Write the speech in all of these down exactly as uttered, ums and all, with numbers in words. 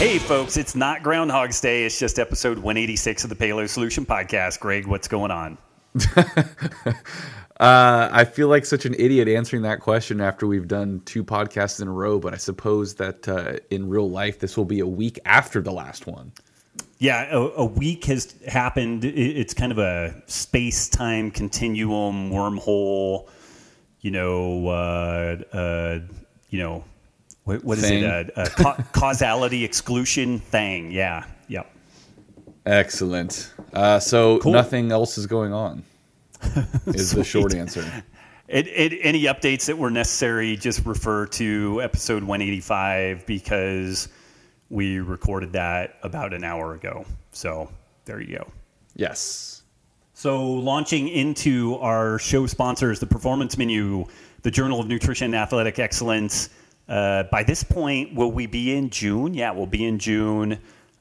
Hey, folks, it's not Groundhog's Day. It's just episode one eighty-six of the Paleo Solution Podcast. Greg, what's going on? uh, I feel like such an idiot answering that question after we've done two podcasts in a row, but I suppose that uh, in real life, this will be a week after the last one. Yeah, a, a week has happened. It's kind of a space-time continuum, wormhole, you know, uh, uh, you know, what, what is it? Uh, uh, ca- causality exclusion thing. Yeah, yep. Excellent. Uh, so cool. Nothing else is going on is the short answer. It, it, any updates that were necessary, just refer to episode one eighty-five because we recorded that about an hour ago. So there you go. Yes. So launching into our show sponsors, the Performance Menu, the Journal of Nutrition and Athletic Excellence. Uh, by this point, will we be in June? Yeah, we'll be in June.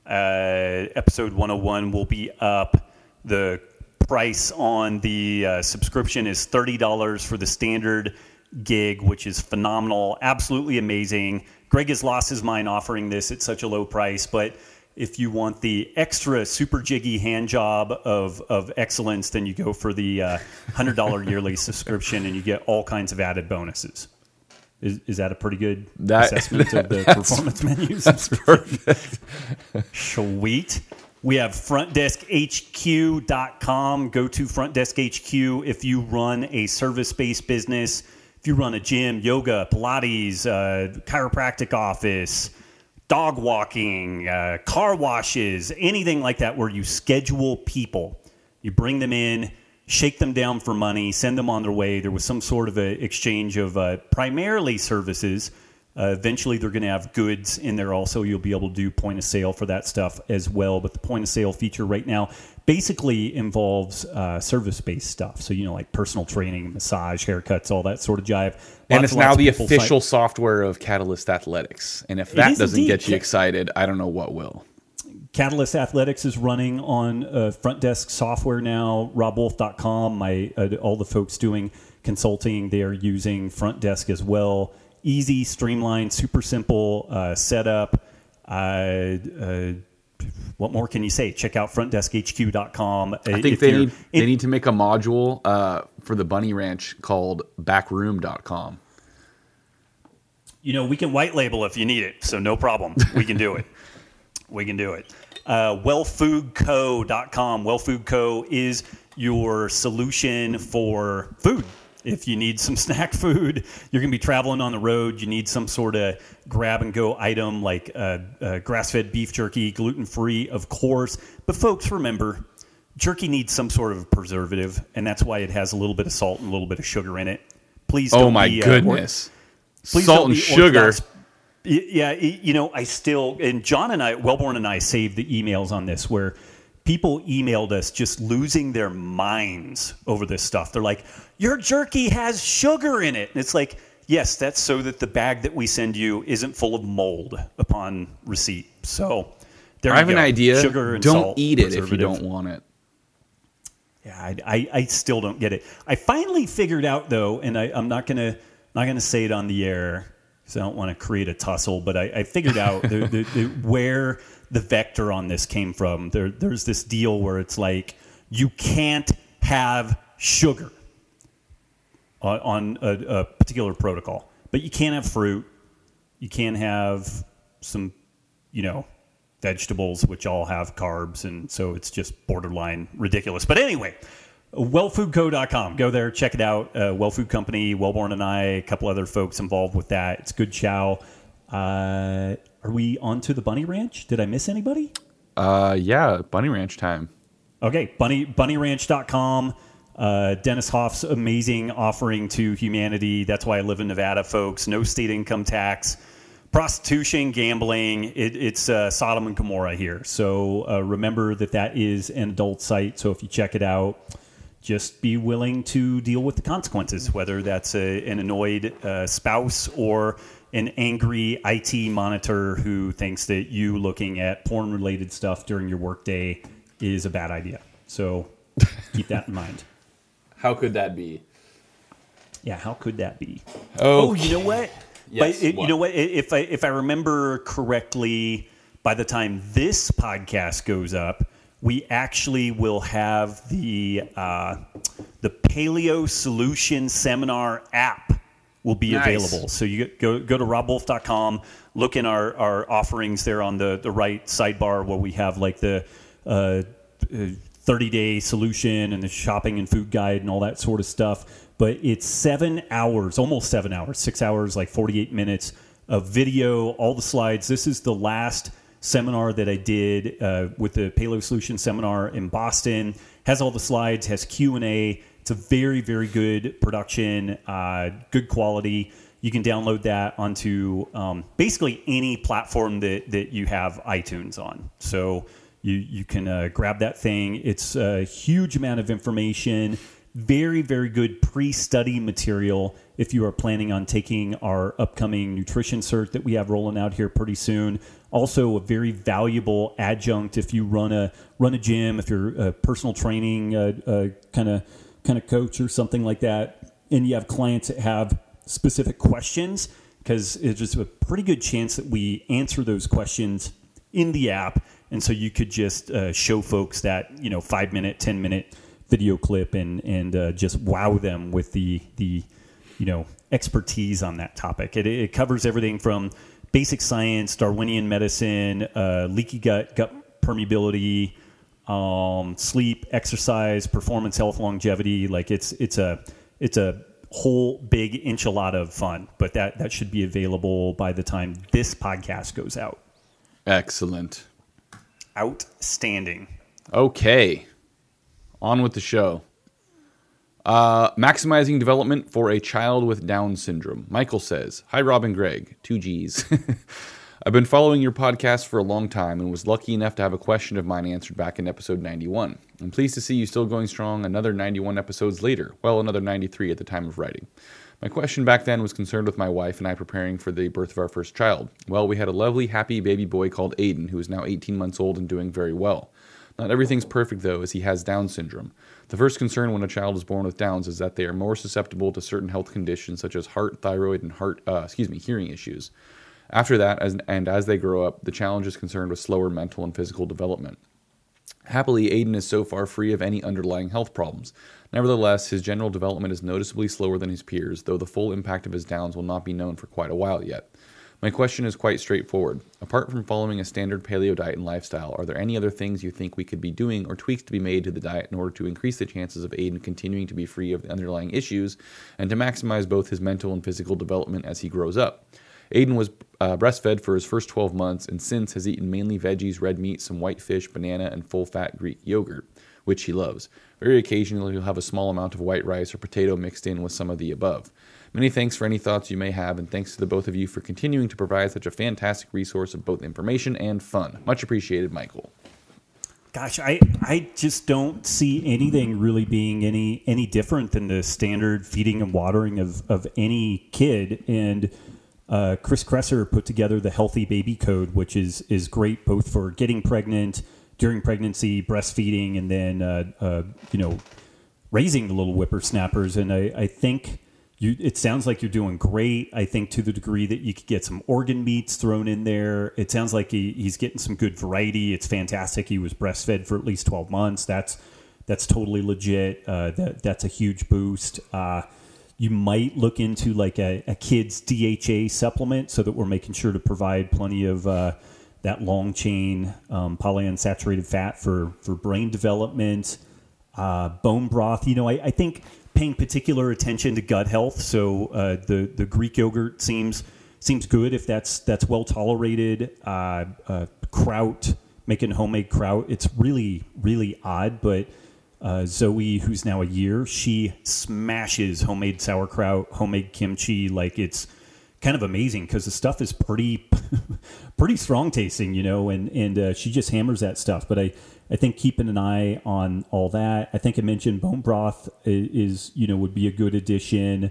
Uh, episode one oh one will be up. The price on the uh, subscription is thirty dollars for the standard gig, which is phenomenal, absolutely amazing. Greg has lost his mind offering this at such a low price, but if you want the extra super jiggy hand job of, of excellence, then you go for the uh, one hundred dollars yearly subscription and you get all kinds of added bonuses. Is, is that a pretty good that, assessment of the performance menus? That's perfect. Sweet. We have front desk H Q dot com. Go to Front Desk H Q if you run a service-based business. If you run a gym, yoga, Pilates, uh, chiropractic office, dog walking, uh, car washes, anything like that where you schedule people. You bring them in, shake them down for money, send them on their way. There was some sort of a exchange of uh, primarily services. Uh, eventually, they're going to have goods in there also. You'll be able to do point of sale for that stuff as well. But the point of sale feature right now basically involves uh, service-based stuff. So, you know, like personal training, massage, haircuts, all that sort of jive. Lots and it's now the official site- software of Catalyst Athletics. And if that doesn't indeed. get you excited, I don't know what will. Catalyst Athletics is running on uh, front desk software now. rob wolf dot com, my uh, all the folks doing consulting, they are using Front Desk as well. Easy, streamlined, super simple uh, setup. Uh, uh, what more can you say? Check out front desk H Q dot com. I think they need in, they need to make a module uh, for the Bunny Ranch called backroom dot com. You know, we can white label if you need it, so no problem. We can do it. We can do it. Uh, well food co dot com. Well Food Co is your solution for food. If you need some snack food, you're going to be traveling on the road, you need some sort of grab-and-go item like uh, uh, grass-fed beef jerky, gluten-free, of course. But folks, remember, jerky needs some sort of preservative, and that's why it has a little bit of salt and a little bit of sugar in it. Please don't Oh, my be, goodness. Uh, please salt don't and be sugar. Orthodox. Yeah, you know, I still, and John and I, Wellborn and I saved the emails on this where people emailed us just losing their minds over this stuff. They're like, your jerky has sugar in it. And it's like, yes, that's so that the bag that we send you isn't full of mold upon receipt. So there I you have go. an idea. Sugar and don't salt, eat it if you preservative. don't want it. Yeah, I, I, I still don't get it. I finally figured out, though, and I, I'm not going to not gonna say it on the air because I don't want to create a tussle, but I, I figured out the, the, the, where the vector on this came from. There, there's this deal where it's like you can't have sugar on, on a, a particular protocol, but you can't have fruit. You can't have some, you know, vegetables, which all have carbs, and so it's just borderline ridiculous. But anyway, well food co dot com. Go there, check it out. Uh, Well Food Company, Wellborn and I, a couple other folks involved with that. It's good chow. Uh, are we on to the Bunny Ranch? Did I miss anybody? Uh, yeah, Bunny Ranch time. Okay, bunny bunny ranch dot com. Uh, Dennis Hoff's amazing offering to humanity. That's why I live in Nevada, folks. No state income tax. Prostitution, gambling, it, it's uh, Sodom and Gomorrah here. So uh, remember that that is an adult site. So if you check it out, just be willing to deal with the consequences, whether that's a, an annoyed uh, spouse or an angry I T monitor who thinks that you looking at porn-related stuff during your workday is a bad idea. So keep that in mind. How could that be? Yeah, how could that be? Oh, oh you know what? Yes, but it, what? You know what? If I if I remember correctly, by the time this podcast goes up, we actually will have the uh, the Paleo Solution Seminar app will be Nice. available. So you go go to rob wolf dot com, look in our, our offerings there on the, the right sidebar where we have like the uh, thirty-day solution and the shopping and food guide and all that sort of stuff. But it's seven hours, almost seven hours, six hours, like forty-eight minutes of video, all the slides. This is the last seminar that I did uh, with the Paleo Solution Seminar in Boston. Has all the slides, has Q and A. It's a very, very good production, uh, good quality. You can download that onto um, basically any platform that, that you have iTunes on. So you, you can uh, grab that thing. It's a huge amount of information, very, very good pre-study material if you are planning on taking our upcoming nutrition cert that we have rolling out here pretty soon. Also, a very valuable adjunct if you run a run a gym, if you're a personal training uh, uh, kind of kind of coach or something like that, and you have clients that have specific questions, because it's just a pretty good chance that we answer those questions in the app, and so you could just uh, show folks that, you know, five minute, ten minute video clip and and uh, just wow them with the the you know expertise on that topic. It, it covers everything from basic science, Darwinian medicine, uh, leaky gut, gut permeability, um, sleep, exercise, performance, health, longevity. Like it's it's a it's a whole big enchilada of fun. But that that should be available by the time this podcast goes out. Excellent. Outstanding. Okay. On with the show. Uh, maximizing development for a child with Down syndrome. Michael says, "Hi, Rob and Greg." Two G's. I've been following your podcast for a long time and was lucky enough to have a question of mine answered back in episode ninety-one. I'm pleased to see you still going strong another ninety-one episodes later. Well, another ninety-three at the time of writing. My question back then was concerned with my wife and I preparing for the birth of our first child. Well, we had a lovely, happy baby boy called Aiden, who is now eighteen months old and doing very well. Not everything's perfect, though, as he has Down syndrome. The first concern when a child is born with Downs is that they are more susceptible to certain health conditions such as heart, thyroid, and heart, uh, excuse me, hearing issues. After that, as, and as they grow up, the challenge is concerned with slower mental and physical development. Happily, Aiden is so far free of any underlying health problems. Nevertheless, his general development is noticeably slower than his peers, though the full impact of his Downs will not be known for quite a while yet. My question is quite straightforward. Apart from following a standard paleo diet and lifestyle, are there any other things you think we could be doing or tweaks to be made to the diet in order to increase the chances of Aiden continuing to be free of the underlying issues and to maximize both his mental and physical development as he grows up? Aiden was uh, breastfed for his first twelve months and since has eaten mainly veggies, red meat, some white fish, banana, and full-fat Greek yogurt, which he loves. Very occasionally, he'll have a small amount of white rice or potato mixed in with some of the above. Many thanks for any thoughts you may have, and thanks to the both of you for continuing to provide such a fantastic resource of both information and fun. Much appreciated, Michael. Gosh, I, I just don't see anything really being any any different than the standard feeding and watering of, of any kid. And uh, Chris Kresser put together the Healthy Baby Code, which is is great both for getting pregnant, during pregnancy, breastfeeding, and then uh, uh, you know raising the little whippersnappers. And I, I think. You, it sounds like you're doing great. I think to the degree that you could get some organ meats thrown in there. It sounds like he, he's getting some good variety. It's fantastic. He was breastfed for at least twelve months. That's that's totally legit. Uh, that that's a huge boost. Uh, you might look into like a, a kid's D H A supplement so that we're making sure to provide plenty of uh, that long chain um, polyunsaturated fat for for brain development. Uh, bone broth. You know, I, I think. Paying particular attention to gut health, so uh, the the Greek yogurt seems seems good if that's that's well tolerated. Uh, uh, kraut, making homemade kraut, it's really really odd, but uh, Zoe, who's now a year, she smashes homemade sauerkraut, homemade kimchi, like it's kind of amazing because the stuff is pretty pretty strong tasting, you know, and and uh, she just hammers that stuff. But I. I think keeping an eye on all that. I think I mentioned bone broth is, is you know, would be a good addition.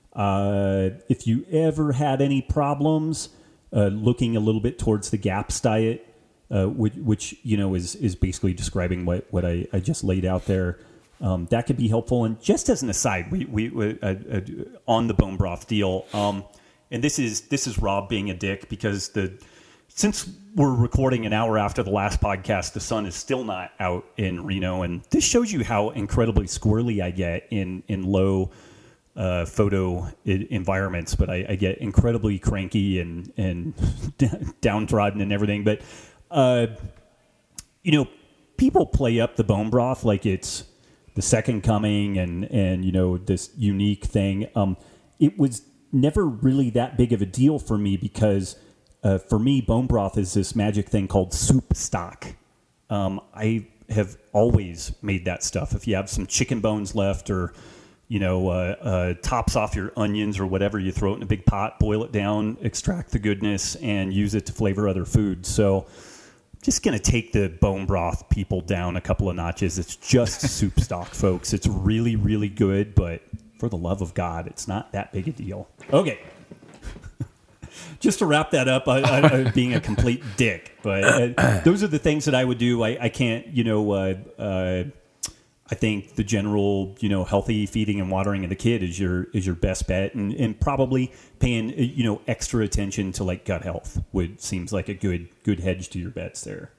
Uh, if you ever had any problems, uh, looking a little bit towards the GAPS diet, uh, which, which, you know, is, is basically describing what, what I, I just laid out there. Um, that could be helpful. And just as an aside, we, we, we uh, uh, on the bone broth deal, um, and this is, this is Rob being a dick because the, since we're recording an hour after the last podcast, the sun is still not out in Reno, and this shows you how incredibly squirrely I get in in low uh, photo I- environments. But I, I get incredibly cranky and and downtrodden and everything. But uh, you know, people play up the bone broth like it's the second coming and and you know, this unique thing. Um, it was never really that big of a deal for me because. Uh, for me, bone broth is this magic thing called soup stock. Um, I have always made that stuff. If you have some chicken bones left or, you know, uh, uh, tops off your onions or whatever, you throw it in a big pot, boil it down, extract the goodness, and use it to flavor other foods. So just going to take the bone broth people down a couple of notches. It's just soup stock, folks. It's really, really good, but for the love of God, it's not that big a deal. Okay. Just to wrap that up, I, I, I, being a complete dick, but uh, those are the things that I would do. I, I can't, you know, uh, uh, I think the general, you know, healthy feeding and watering of the kid is your is your best bet, and, and probably paying, you know, extra attention to like gut health would seems like a good good hedge to your bets there.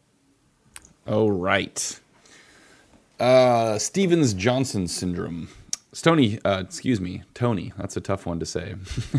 Oh, right. Uh, Stevens-Johnson syndrome. Stony, uh, excuse me, Tony. That's a tough one to say.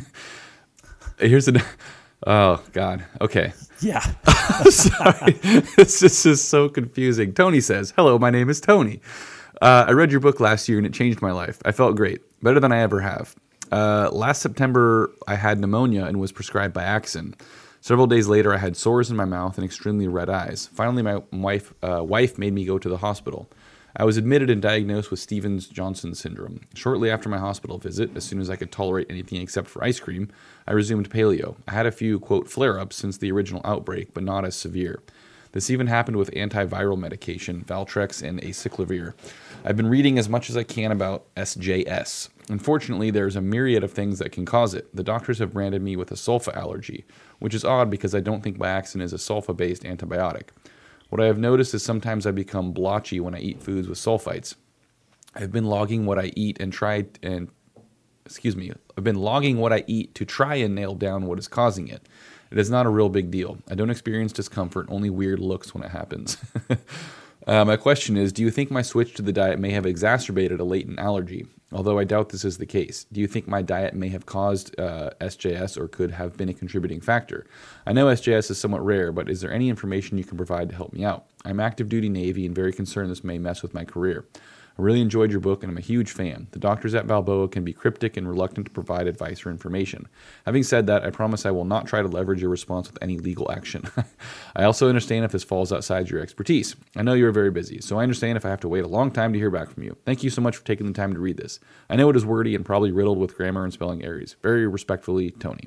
Here's a. Oh God. Okay. Yeah. Sorry. This, this is so confusing. Tony says, "Hello, my name is Tony. Uh, I read your book last year and it changed my life. I felt great, better than I ever have. Uh, last September, I had pneumonia and was prescribed Biaxin. Several days later, I had sores in my mouth and extremely red eyes. Finally, my wife uh, wife made me go to the hospital. I was admitted and diagnosed with Stevens-Johnson syndrome. Shortly after my hospital visit, as soon as I could tolerate anything except for ice cream, I resumed paleo. I had a few, quote, flare-ups since the original outbreak, but not as severe. This even happened with antiviral medication, Valtrex and acyclovir. I've been reading as much as I can about S J S. Unfortunately, there's a myriad of things that can cause it. The doctors have branded me with a sulfa allergy, which is odd because I don't think Biaxin is a sulfa-based antibiotic. What I have noticed is sometimes I become blotchy when I eat foods with sulfites. I've been logging what I eat and tried and excuse me, I've been logging what I eat to try and nail down what is causing it. It is not a real big deal. I don't experience discomfort, only weird looks when it happens. uh, my question is, do you think my switch to the diet may have exacerbated a latent allergy? Although I doubt this is the case. Do you think my diet may have caused uh, S J S or could have been a contributing factor? I know S J S is somewhat rare, but is there any information you can provide to help me out? I'm active duty Navy and very concerned this may mess with my career. I really enjoyed your book and I'm a huge fan. The doctors at Balboa can be cryptic and reluctant to provide advice or information. Having said that, I promise I will not try to leverage your response with any legal action. I also understand if this falls outside your expertise. I know you are very busy, so I understand if I have to wait a long time to hear back from you. Thank you so much for taking the time to read this. I know it is wordy and probably riddled with grammar and spelling errors. Very respectfully, Tony.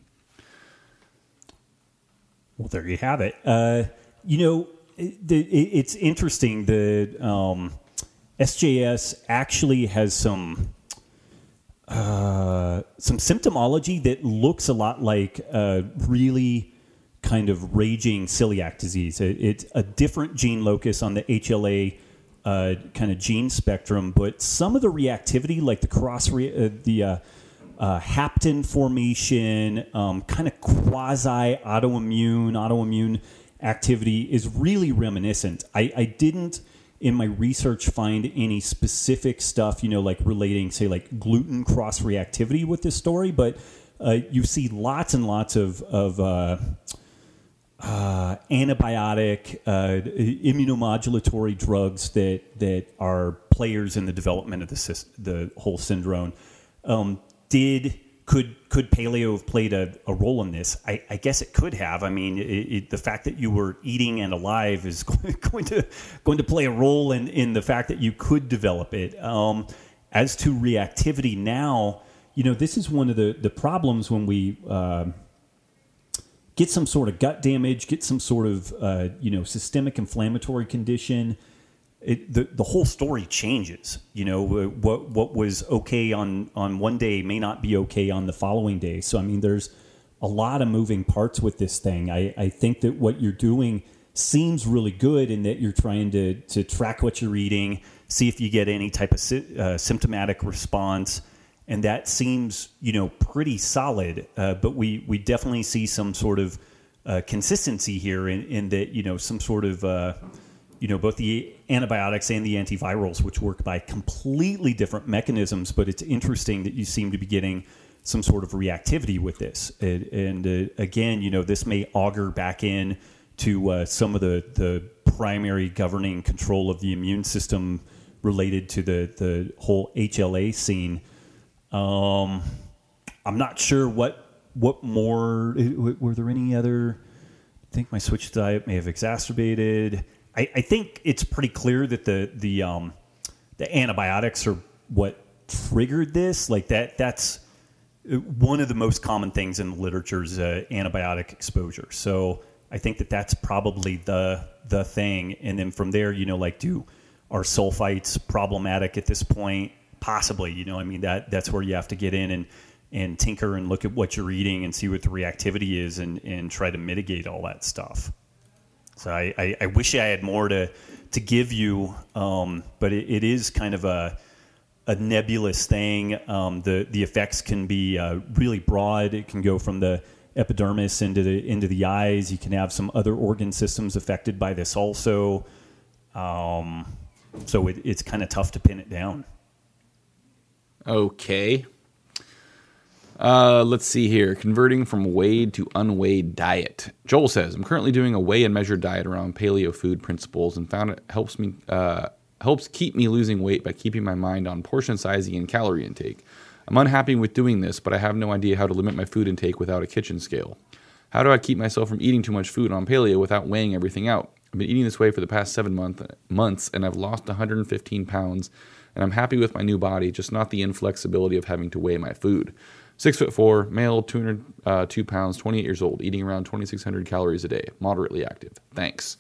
Well, there you have it. Uh, you know, it, it, it's interesting. The um, S J S actually has some uh, some symptomology that looks a lot like uh, really kind of raging celiac disease. It, it's a different gene locus on the H L A uh, kind of gene spectrum, but some of the reactivity, like the cross re- uh, the uh, uh, hapten formation, um, kind of quasi autoimmune autoimmune activity is really reminiscent. I, I didn't. in my research find any specific stuff, you know, like relating, say, like gluten cross reactivity with this story, but uh, you see lots and lots of, of uh, uh, antibiotic, uh, immunomodulatory drugs that that are players in the development of the the whole syndrome. Um, did could could paleo have played a, a role in this? I, I guess it could have. I mean, it, it, the fact that you were eating and alive is going to going to play a role in, in the fact that you could develop it. Um, as to reactivity now, you know, this is one of the, the problems when we uh, get some sort of gut damage, get some sort of, uh, you know, systemic inflammatory condition. It, the the whole story changes. You know, what what was okay on, on one day may not be okay on the following day. So, I mean, there's a lot of moving parts with this thing. I, I think that what you're doing seems really good in that you're trying to, to track what you're eating, see if you get any type of sy- uh, symptomatic response. And that seems, you know, pretty solid. Uh, but we, we definitely see some sort of uh, consistency here in, in that, you know, some sort of, uh, you know, both the antibiotics and the antivirals, which work by completely different mechanisms, but it's interesting that you seem to be getting some sort of reactivity with this. And, and uh, again, you know, this may augur back in to uh, some of the, the primary governing control of the immune system related to the, the whole H L A scene. Um, I'm not sure what what more, were there any other, I think my switch diet may have exacerbated. I, I think it's pretty clear that the the um, the antibiotics are what triggered this. Like that, that's one of the most common things in the literature is uh, antibiotic exposure. So I think that that's probably the the thing. And then from there, you know, like do are sulfites problematic at this point? Possibly. You know, I mean that that's where you have to get in and and tinker and look at what you're eating and see what the reactivity is and and try to mitigate all that stuff. So I, I, I wish I had more to to give you, um, but it, it is kind of a a nebulous thing. Um, the the effects can be uh, really broad. It can go from the epidermis into the into the eyes. You can have some other organ systems affected by this also. Um, so it, it's kind of tough to pin it down. Okay. Uh, let's see here. Converting from weighed to unweighed diet. Joel says, I'm currently doing a weigh and measure diet around paleo food principles and found it helps me uh, helps keep me losing weight by keeping my mind on portion sizing and calorie intake. I'm unhappy with doing this, but I have no idea how to limit my food intake without a kitchen scale. How do I keep myself from eating too much food on paleo without weighing everything out? I've been eating this way for the past seven month, months, and I've lost one hundred fifteen pounds, and I'm happy with my new body, just not the inflexibility of having to weigh my food. Six foot four, male, two hundred two pounds, twenty-eight years old, eating around twenty-six hundred calories a day, moderately active. Thanks.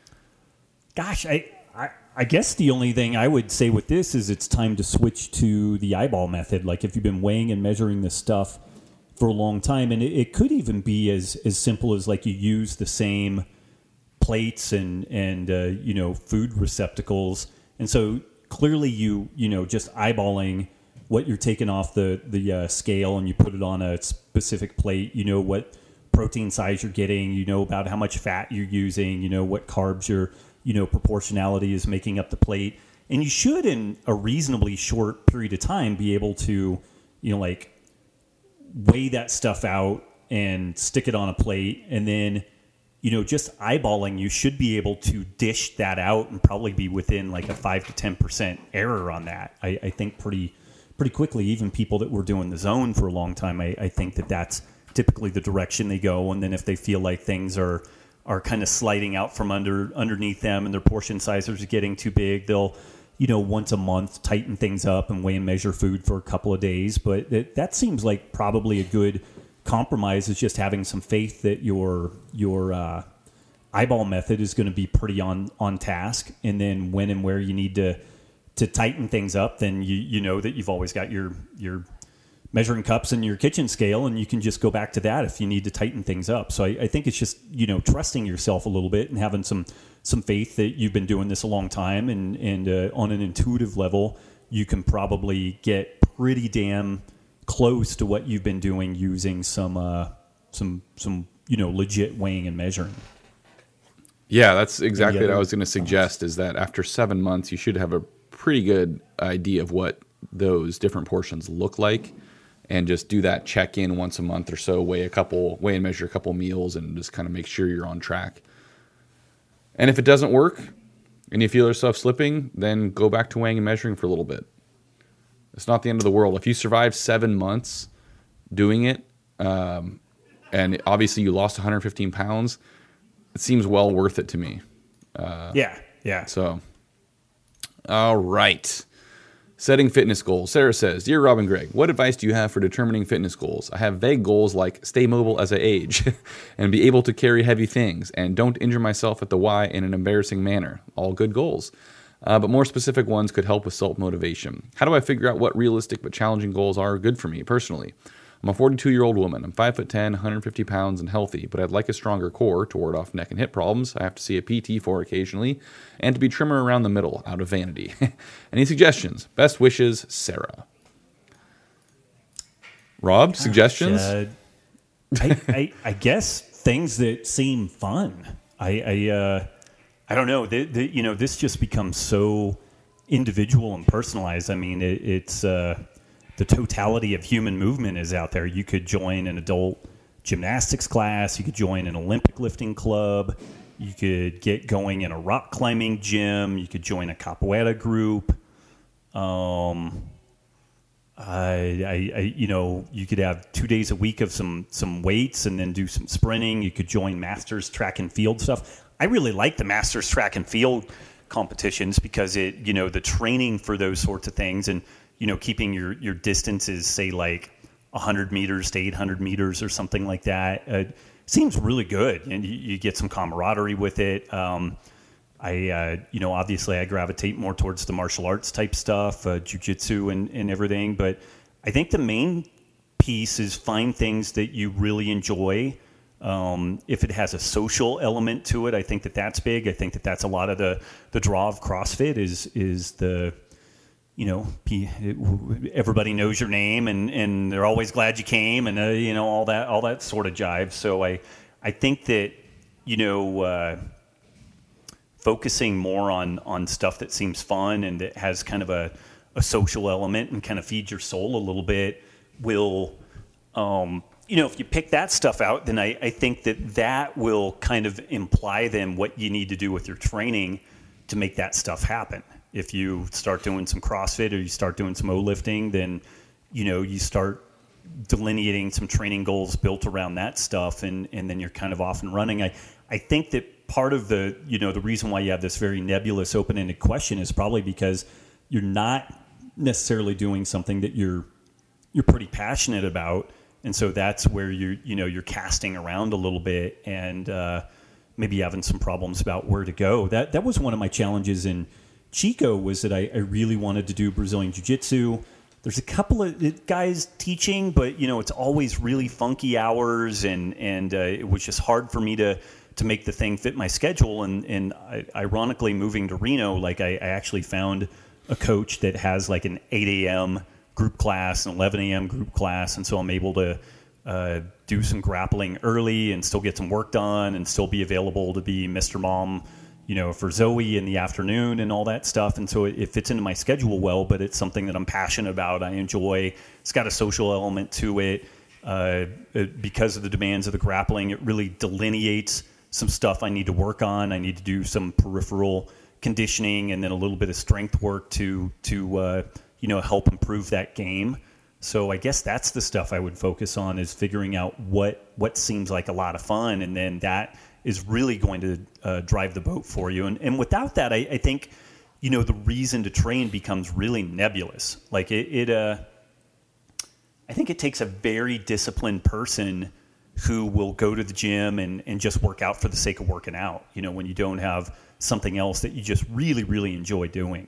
Gosh, I, I I guess the only thing I would say with this is it's time to switch to the eyeball method. Like if you've been weighing and measuring this stuff for a long time, and it, it could even be as, as simple as like you use the same plates and, and uh, you know, food receptacles. And so clearly you, you know, just eyeballing what you're taking off the, the uh, scale and you put it on a specific plate, you know what protein size you're getting, you know about how much fat you're using, you know what carbs your, you know, proportionality is making up the plate. And you should, in a reasonably short period of time, be able to, you know, like weigh that stuff out and stick it on a plate. And then, you know, just eyeballing, you should be able to dish that out and probably be within like a five to ten percent error on that. I, I think pretty pretty quickly. Even people that were doing the zone for a long time, I, I think that that's typically the direction they go. And then if they feel like things are are kind of sliding out from under underneath them and their portion sizes are getting too big, they'll, you know, once a month tighten things up and weigh and measure food for a couple of days. But it, that seems like probably a good compromise, is just having some faith that your your uh, eyeball method is going to be pretty on on task. And then when and where you need to to tighten things up, then you you know that you've always got your your measuring cups and your kitchen scale, and you can just go back to that if you need to tighten things up. So I, I think it's just, you know, trusting yourself a little bit and having some some faith that you've been doing this a long time, and and uh, on an intuitive level, you can probably get pretty damn close to what you've been doing using some uh, some some you know legit weighing and measuring. Yeah, that's exactly what I was going to suggest. Is that after seven months, you should have a pretty good idea of what those different portions look like. And just do that check in once a month or so, weigh a couple, weigh and measure a couple meals, and just kind of make sure you're on track. And if it doesn't work, and you feel yourself slipping, then go back to weighing and measuring for a little bit. It's not the end of the world. If you survive seven months doing it, um, and obviously you lost one hundred fifteen pounds, it seems well worth it to me. Uh, yeah, yeah. So, all right. Setting fitness goals. Sarah says, Dear Rob and Greg, what advice do you have for determining fitness goals? I have vague goals like stay mobile as I age and be able to carry heavy things and don't injure myself at the Y in an embarrassing manner. All good goals. Uh, but more specific ones could help with self-motivation. How do I figure out what realistic but challenging goals are good for me personally? I'm a forty-two-year-old woman. I'm five foot ten, one hundred fifty pounds, and healthy, but I'd like a stronger core to ward off neck and hip problems I have to see a P T for occasionally, and to be trimmer around the middle out of vanity. Any suggestions? Best wishes, Sarah. Rob, Gosh, suggestions? Uh, I, I, I guess things that seem fun. I, I, uh, I don't know. The, the, you know, this just becomes so individual and personalized. I mean, it, it's uh, the totality of human movement is out there. You could join an adult gymnastics class. You could join an Olympic lifting club. You could get going in a rock climbing gym. You could join a capoeira group. Um, I, I, I, you know, you could have two days a week of some some weights and then do some sprinting. You could join Masters track and field stuff. I really like the Masters track and field competitions because it, you know, the training for those sorts of things and, you know, keeping your, your distances, say like one hundred meters to eight hundred meters or something like that, uh, seems really good. And you, you get some camaraderie with it. Um, I, uh, you know, obviously I gravitate more towards the martial arts type stuff, uh, jiu-jitsu and, and everything. But I think the main piece is find things that you really enjoy. Um, if it has a social element to it, I think that that's big. I think that that's a lot of the, the draw of CrossFit is, is the, you know, everybody knows your name and, and they're always glad you came and, uh, you know, all that, all that sort of jive. So I, I think that, you know, uh, focusing more on, on stuff that seems fun and that has kind of a, a social element and kind of feeds your soul a little bit will, um, you know, if you pick that stuff out, then I, I think that that will kind of imply then what you need to do with your training to make that stuff happen. If you start doing some CrossFit or you start doing some O-lifting, then, you know, you start delineating some training goals built around that stuff and, and then you're kind of off and running. I, I think that part of the, you know, the reason why you have this very nebulous open-ended question is probably because you're not necessarily doing something that you're you're pretty passionate about, and so that's where you're, you know, you're casting around a little bit and uh, maybe having some problems about where to go. That that was one of my challenges in Chico was that I, I really wanted to do Brazilian Jiu-Jitsu. There's a couple of guys teaching, but you know, it's always really funky hours, and and uh, it was just hard for me to. to make the thing fit my schedule. And, and I, ironically, moving to Reno, like I, I actually found a coach that has like an eight a.m. group class, an eleven a.m. group class. And so I'm able to uh, do some grappling early and still get some work done and still be available to be Mister Mom, you know, for Zoe in the afternoon and all that stuff. And so it, it fits into my schedule well, but it's something that I'm passionate about. I enjoy. It's got a social element to it. Uh, it because of the demands of the grappling, it really delineates some stuff I need to work on. I need to do some peripheral conditioning and then a little bit of strength work to, to uh, you know, help improve that game. So I guess that's the stuff I would focus on is figuring out what, what seems like a lot of fun. And then that is really going to uh, drive the boat for you. And, and without that, I, I think, you know, the reason to train becomes really nebulous. Like it, it uh, I think it takes a very disciplined person who will go to the gym and, and just work out for the sake of working out, you know, when you don't have something else that you just really, really enjoy doing.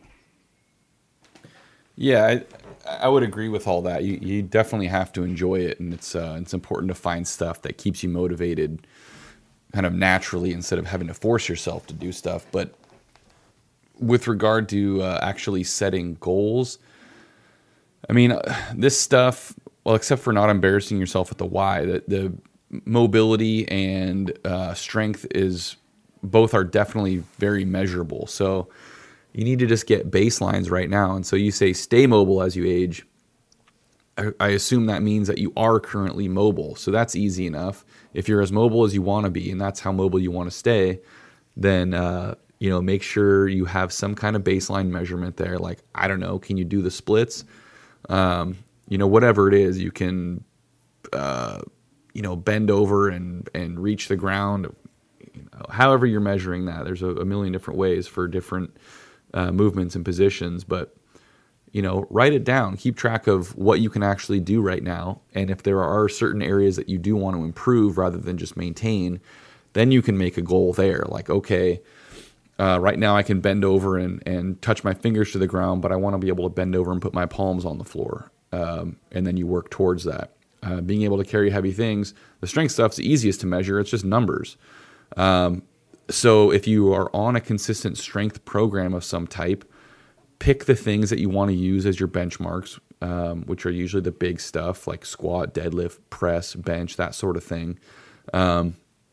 Yeah, I, I would agree with all that. You you definitely have to enjoy it, and it's uh, it's important to find stuff that keeps you motivated kind of naturally instead of having to force yourself to do stuff. But with regard to uh, actually setting goals, I mean, this stuff, well, except for not embarrassing yourself at the why, the, the mobility and uh, strength is both are definitely very measurable. So you need to just get baselines right now. And so you say stay mobile as you age. I, I assume that means that you are currently mobile. So that's easy enough. If you're as mobile as you want to be, and that's how mobile you want to stay, then uh, you know, make sure you have some kind of baseline measurement there. Like, I don't know, can you do the splits? Um, you know, whatever it is, you can, uh, you know, bend over and, and reach the ground. You know, however you're measuring that, there's a, a million different ways for different uh, movements and positions. But, you know, write it down. Keep track of what you can actually do right now. And if there are certain areas that you do want to improve rather than just maintain, then you can make a goal there. Like, okay, uh, right now I can bend over and, and touch my fingers to the ground, but I want to be able to bend over and put my palms on the floor. Um, and then you work towards that. Uh, being able to carry heavy things, the strength stuff's the easiest to measure. It's just numbers. Um, so if you are on a consistent strength program of some type, pick the things that you want to use as your benchmarks, um, which are usually the big stuff like squat, deadlift, press, bench, that sort of thing. Um,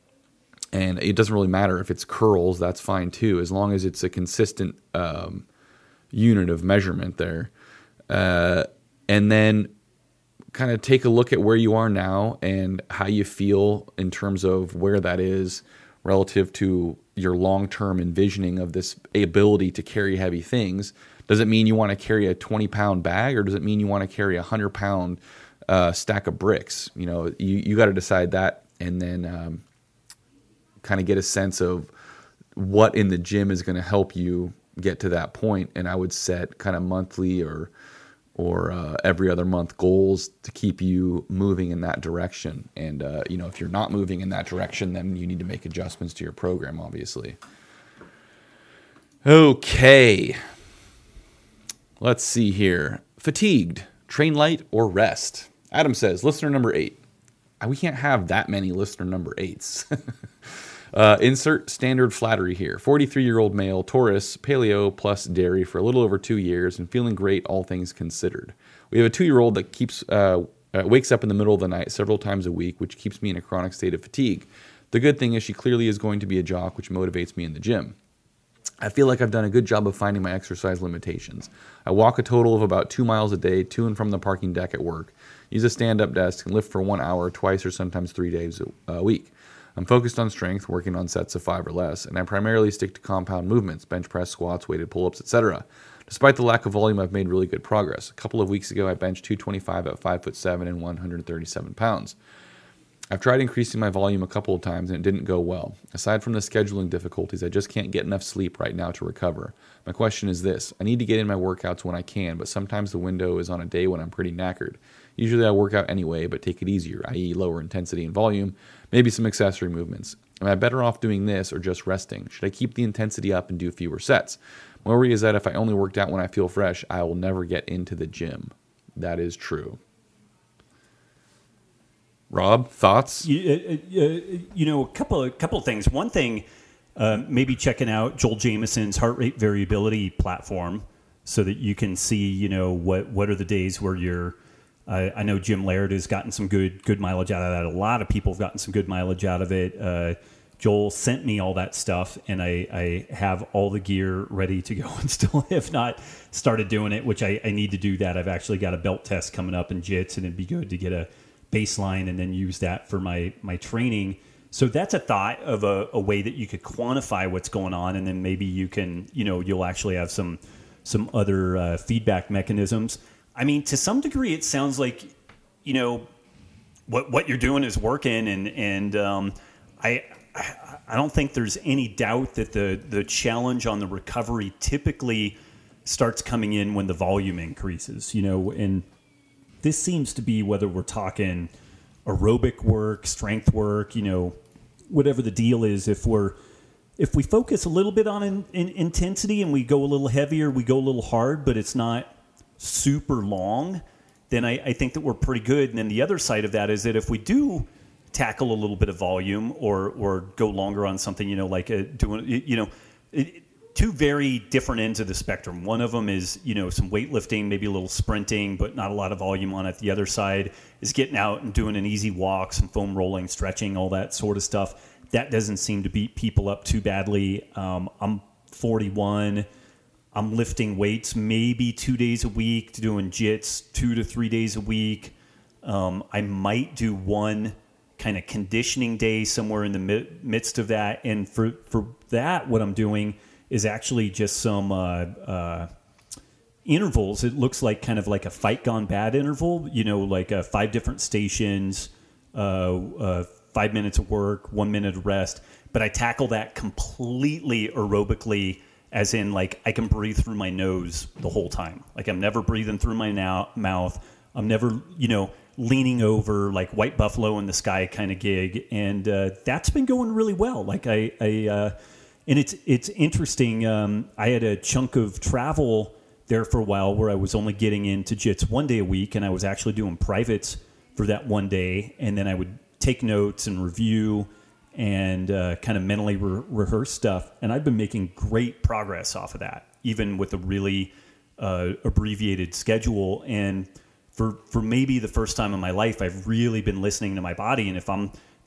And it doesn't really matter if it's curls, that's fine too, as long as it's a consistent um, unit of measurement there. Uh, and then kind of take a look at where you are now and how you feel in terms of where that is relative to your long-term envisioning of this ability to carry heavy things. Does it mean you want to carry a twenty pound bag, or does it mean you want to carry a hundred pound uh, stack of bricks? You know, you, you got to decide that, and then um, kind of get a sense of what in the gym is going to help you get to that point. And I would set kind of monthly or or uh, every other month goals to keep you moving in that direction. And, uh, you know, if you're not moving in that direction, then you need to make adjustments to your program, obviously. Okay. Let's see here. Fatigued, train light, or rest? Adam says, listener number eight. We can't have that many listener number eights. Uh, insert standard flattery here. forty-three-year-old male, Taurus, paleo plus dairy for a little over two years and feeling great, all things considered. We have a two-year-old that keeps uh, uh, wakes up in the middle of the night several times a week, which keeps me in a chronic state of fatigue. The good thing is she clearly is going to be a jock, which motivates me in the gym. I feel like I've done a good job of finding my exercise limitations. I walk a total of about two miles a day to and from the parking deck at work, use a stand-up desk, and lift for one hour twice or sometimes three days a week. I'm focused on strength, working on sets of five or less, and I primarily stick to compound movements, bench press, squats, weighted pull-ups, et cetera. Despite the lack of volume, I've made really good progress. A couple of weeks ago, I benched two twenty-five at five foot seven and one hundred thirty-seven pounds. I've tried increasing my volume a couple of times and it didn't go well. Aside from the scheduling difficulties, I just can't get enough sleep right now to recover. My question is this: I need to get in my workouts when I can, but sometimes the window is on a day when I'm pretty knackered. Usually I work out anyway, but take it easier, that is lower intensity and volume, maybe some accessory movements. Am I better off doing this or just resting? Should I keep the intensity up and do fewer sets? My worry is that if I only worked out when I feel fresh, I will never get into the gym. That is true. Rob, thoughts? You, uh, uh, you know, a couple of couple of things. One thing, uh, maybe checking out Joel Jamieson's heart rate variability platform, so that you can see, you know, what what are the days where you're. Uh, I know Jim Laird has gotten some good good mileage out of that. A lot of people have gotten some good mileage out of it. Uh, Joel sent me all that stuff, and I, I have all the gear ready to go, and still have not started doing it, which I, I need to do that. I've actually got a belt test coming up in J I T S, and it'd be good to get a baseline and then use that for my my training. So that's a thought of a, a way that you could quantify what's going on, and then maybe you can, you know, you'll actually have some some other uh, feedback mechanisms. I mean, to some degree, it sounds like, you know, what what you're doing is working, and and um, I I don't think there's any doubt that the the challenge on the recovery typically starts coming in when the volume increases, you know, and this seems to be, whether we're talking aerobic work, strength work, you know, whatever the deal is, if we're if we focus a little bit on in, in intensity and we go a little heavier, we go a little hard, but it's not super long, then I, I think that we're pretty good. And then the other side of that is that if we do tackle a little bit of volume or or go longer on something, you know, like a, doing, you know, it, two very different ends of the spectrum. One of them is, you know, some weightlifting, maybe a little sprinting, but not a lot of volume on it. The other side is getting out and doing an easy walk, some foam rolling, stretching, all that sort of stuff. That doesn't seem to beat people up too badly. Um, I'm forty-one. I'm lifting weights maybe two days a week, doing jits two to three days a week. Um, I might do one kind of conditioning day somewhere in the mi- midst of that. And for, for that, what I'm doing is actually just some uh, uh, intervals. It looks like kind of like a Fight Gone Bad interval, you know, like uh, five different stations, uh, uh, five minutes of work, one minute of rest. But I tackle that completely aerobically, as in, like, I can breathe through my nose the whole time. Like, I'm never breathing through my now- mouth. I'm never, you know, leaning over, like White Buffalo in the Sky kind of gig. And uh, that's been going really well. Like, I, I uh, and it's it's interesting. Um, I had a chunk of travel there for a while where I was only getting into jits one day a week, and I was actually doing privates for that one day. And then I would take notes and review and uh, kind of mentally re- rehearse stuff. And I've been making great progress off of that, even with a really uh, abbreviated schedule. And for for maybe the first time in my life, I've really been listening to my body. And if I'm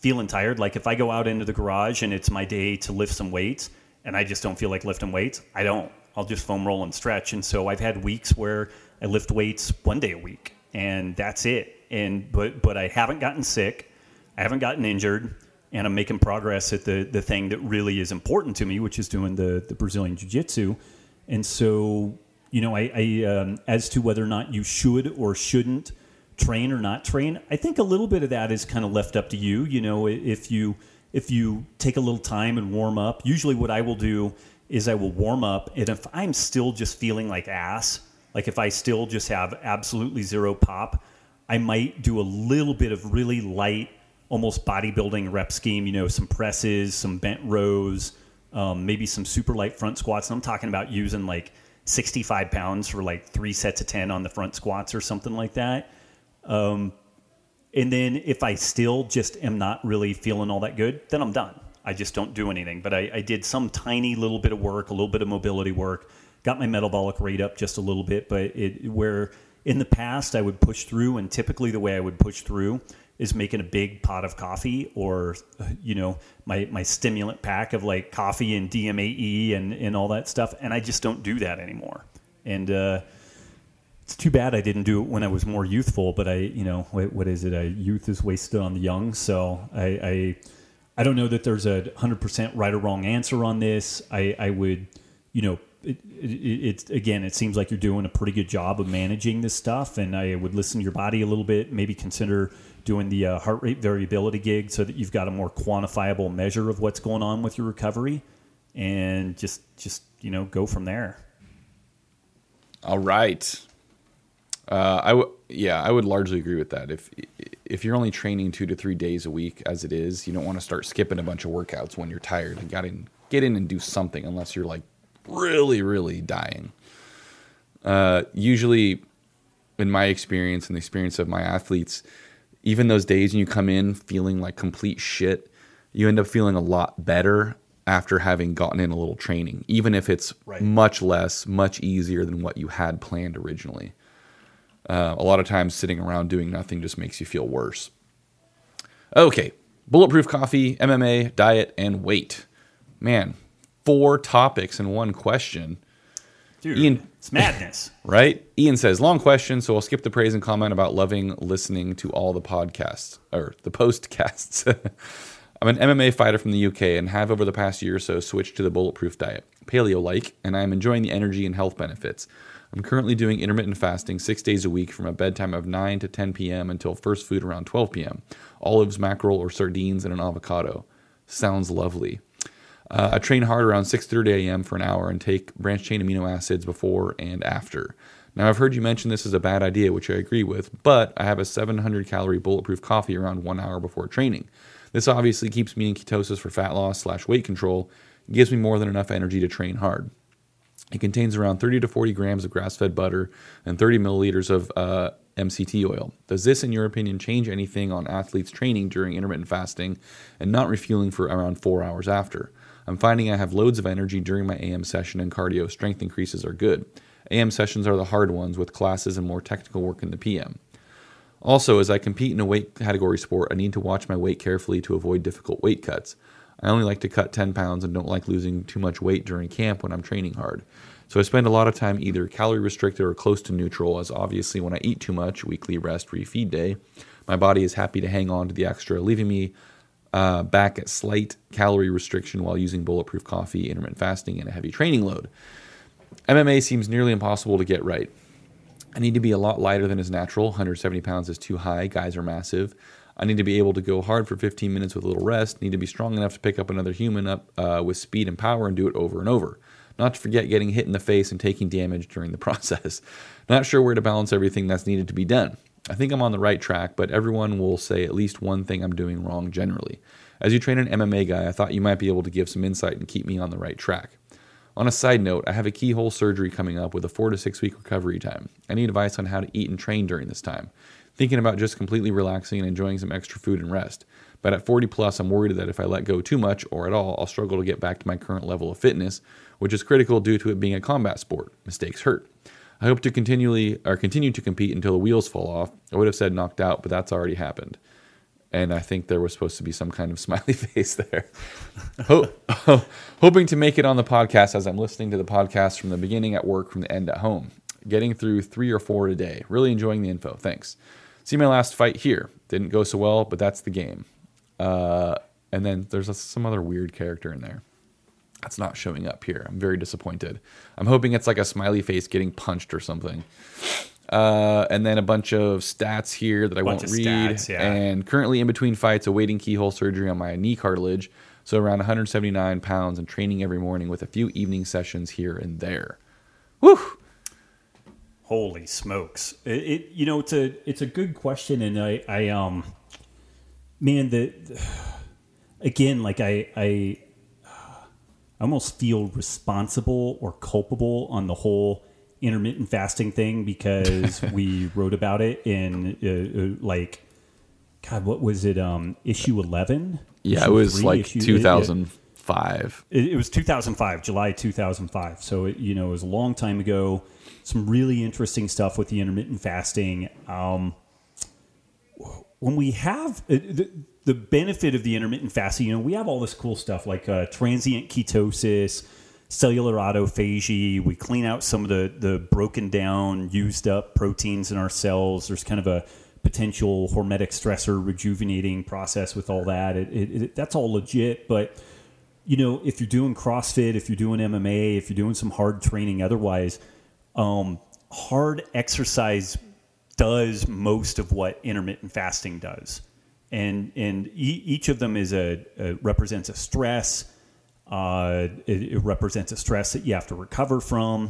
feeling tired. Like if I go out into the garage and it's my day to lift some weights and I just don't feel like lifting weights, I don't. I'll just foam roll and stretch. And so I've had weeks where I lift weights one day a week and that's it. And but but I haven't gotten sick. I haven't gotten injured. And I'm making progress at the the thing that really is important to me, which is doing the, the Brazilian Jiu-Jitsu. And so, you know, I, I um, as to whether or not you should or shouldn't train or not train, I think a little bit of that is kind of left up to you. You know, if you if you take a little time and warm up, usually what I will do is I will warm up, and if I'm still just feeling like ass, like if I still just have absolutely zero pop, I might do a little bit of really light, almost bodybuilding rep scheme, you know, some presses, some bent rows, um, maybe some super light front squats. And I'm talking about using like sixty-five pounds for like three sets of ten on the front squats or something like that. Um, and then if I still just am not really feeling all that good, then I'm done. I just don't do anything. But I, I did some tiny little bit of work, a little bit of mobility work, got my metabolic rate up just a little bit. But it, where in the past I would push through, and typically the way I would push through is making a big pot of coffee, or, you know, my, my stimulant pack of like coffee and D M A E and, and all that stuff. And I just don't do that anymore. And, uh, it's too bad I didn't do it when I was more youthful, but I, you know, what, what is it? I, youth is wasted on the young. So I, I, I don't know that there's a hundred percent right or wrong answer on this. I, I would, you know, it, it, it, again, it seems like you're doing a pretty good job of managing this stuff, and I would listen to your body a little bit, maybe consider doing the uh, heart rate variability gig so that you've got a more quantifiable measure of what's going on with your recovery, and just, just, you know, go from there. All right. Uh, I w- yeah, I would largely agree with that. If if you're only training two to three days a week as it is, you don't want to start skipping a bunch of workouts when you're tired. You got to get in and do something, unless you're like really, really dying. Uh, usually, in my experience and the experience of my athletes, even those days when you come in feeling like complete shit, you end up feeling a lot better after having gotten in a little training, even if it's right. much less, much easier than what you had planned originally. Uh, a lot of times sitting around doing nothing just makes you feel worse. Okay, Bulletproof Coffee, M M A, diet, and weight. Man, four topics in one question. Dude, Ian, it's madness. Right? Ian says, long question, so I'll skip the praise and comment about loving listening to all the podcasts, or the postcasts. I'm an M M A fighter from the U K and have over the past year or so switched to the Bulletproof diet, paleo-like, and I'm enjoying the energy and health benefits. I'm currently doing intermittent fasting six days a week from a bedtime of nine to ten p.m. until first food around twelve p.m. Olives, mackerel, or sardines, and an avocado. Sounds lovely. Uh, I train hard around six thirty a.m. for an hour and take branched-chain amino acids before and after. Now, I've heard you mention this is a bad idea, which I agree with, but I have a seven hundred calorie bulletproof coffee around one hour before training. This obviously keeps me in ketosis for fat loss slash weight control. It gives me more than enough energy to train hard. It contains around thirty to forty grams of grass-fed butter and thirty milliliters of uh, M C T oil. Does this, in your opinion, change anything on athletes training during intermittent fasting and not refueling for around four hours after? I'm finding I have loads of energy during my A M session, and cardio strength increases are good. A M sessions are the hard ones, with classes and more technical work in the P M. Also, as I compete in a weight category sport, I need to watch my weight carefully to avoid difficult weight cuts. I only like to cut ten pounds and don't like losing too much weight during camp when I'm training hard. So I spend a lot of time either calorie restricted or close to neutral, as obviously when I eat too much, weekly rest, refeed day, my body is happy to hang on to the extra, leaving me uh, back at slight calorie restriction while using bulletproof coffee, intermittent fasting, and a heavy training load. M M A seems nearly impossible to get right. I need to be a lot lighter than is natural. one hundred seventy pounds is too high. Guys are massive. I need to be able to go hard for fifteen minutes with a little rest. Need to be strong enough to pick up another human up uh, with speed and power and do it over and over. Not to forget getting hit in the face and taking damage during the process. Not sure where to balance everything that's needed to be done. I think I'm on the right track, but everyone will say at least one thing I'm doing wrong generally. As you train an M M A guy, I thought you might be able to give some insight and keep me on the right track. On a side note, I have a keyhole surgery coming up with a four to six week recovery time. I need advice on how to eat and train during this time. Thinking about just completely relaxing and enjoying some extra food and rest. But at forty plus, I'm worried that if I let go too much or at all, I'll struggle to get back to my current level of fitness, which is critical due to it being a combat sport. Mistakes hurt. I hope to continually or continue to compete until the wheels fall off. I would have said knocked out, but that's already happened. and I think there was supposed to be some kind of smiley face there. Ho- hoping to make it on the podcast as I'm listening to the podcast from the beginning at work, from the end at home. Getting through three or four a day. Really enjoying the info. Thanks. See my last fight here. Didn't go so well, but that's the game. Uh, and then there's a, some other weird character in there. That's not showing up here. I'm very disappointed. I'm hoping it's like a smiley face getting punched or something. Uh, and then a bunch of stats here that I won't read. Stats, yeah. And currently in between fights, awaiting keyhole surgery on my knee cartilage. So around one hundred seventy-nine pounds and training every morning with a few evening sessions here and there. Woo! Holy smokes! It, it you know it's a it's a good question, and I I um man the, the again like I I. I almost feel responsible or culpable on the whole intermittent fasting thing because we wrote about it in uh, uh, like, God, what was it? Um, issue eleven? Yeah, issue it was three, like issue, two thousand five. It, it was two thousand five, July two thousand five. So, it, you know, it was a long time ago. Some really interesting stuff with the intermittent fasting. Um, when we have... Uh, the, The benefit of the intermittent fasting, you know, we have all this cool stuff like uh, transient ketosis, cellular autophagy. We clean out some of the, the broken down, used up proteins in our cells. There's kind of a potential hormetic stressor rejuvenating process with all that. It, it, it, that's all legit. But, you know, if you're doing CrossFit, if you're doing M M A, if you're doing some hard training otherwise, um, hard exercise does most of what intermittent fasting does. And and e- each of them is a, a represents a stress. Uh, it, it represents a stress that you have to recover from.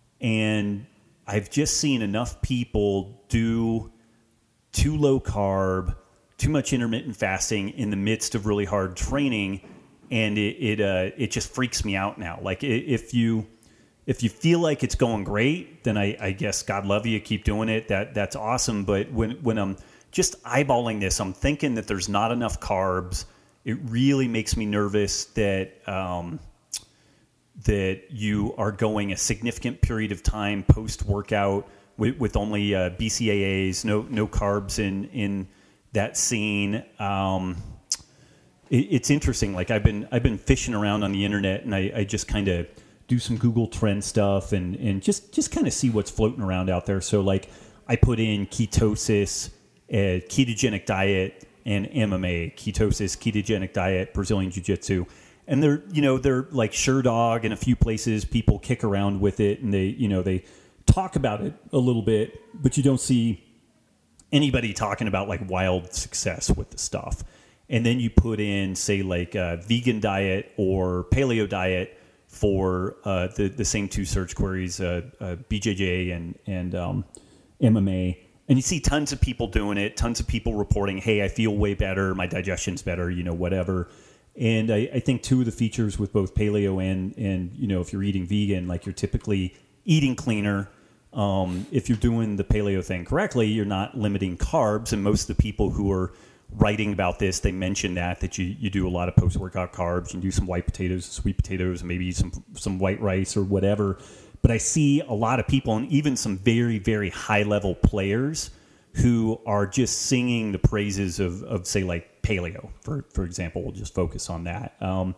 And I've just seen enough people do too low carb, too much intermittent fasting in the midst of really hard training, and it it uh, it just freaks me out now. Like if you if you feel like it's going great, then I, I guess God love you, keep doing it. That that's awesome. But when when I'm just eyeballing this, I'm thinking that there's not enough carbs. It really makes me nervous that um, that you are going a significant period of time post-workout with, with only uh, B C A As, no no carbs in in that scene. Um, it, it's interesting. Like I've been I've been fishing around on the internet, and I, I just kind of do some Google Trend stuff and and just just kind of see what's floating around out there. So like I put in ketosis, a ketogenic diet, and M M A, ketosis, ketogenic diet, Brazilian Jiu-Jitsu. And they're, you know, they're like SureDog in a few places. People kick around with it and they, you know, they talk about it a little bit, but you don't see anybody talking about like wild success with the stuff. And then you put in, say, like a vegan diet or paleo diet for uh, the, the same two search queries, uh, uh, B J J and, and um, M M A. And you see tons of people doing it, tons of people reporting, hey, I feel way better, my digestion's better, you know, whatever. And I, I think two of the features with both paleo and, and, you know, if you're eating vegan, like you're typically eating cleaner. Um, if you're doing the paleo thing correctly, you're not limiting carbs. And most of the people who are writing about this, they mention that, that you, you do a lot of post-workout carbs. You do some white potatoes, sweet potatoes, maybe some some white rice or whatever. But I see a lot of people and even some very, very high-level players who are just singing the praises of, of say, like paleo, for, for example. We'll just focus on that. Um,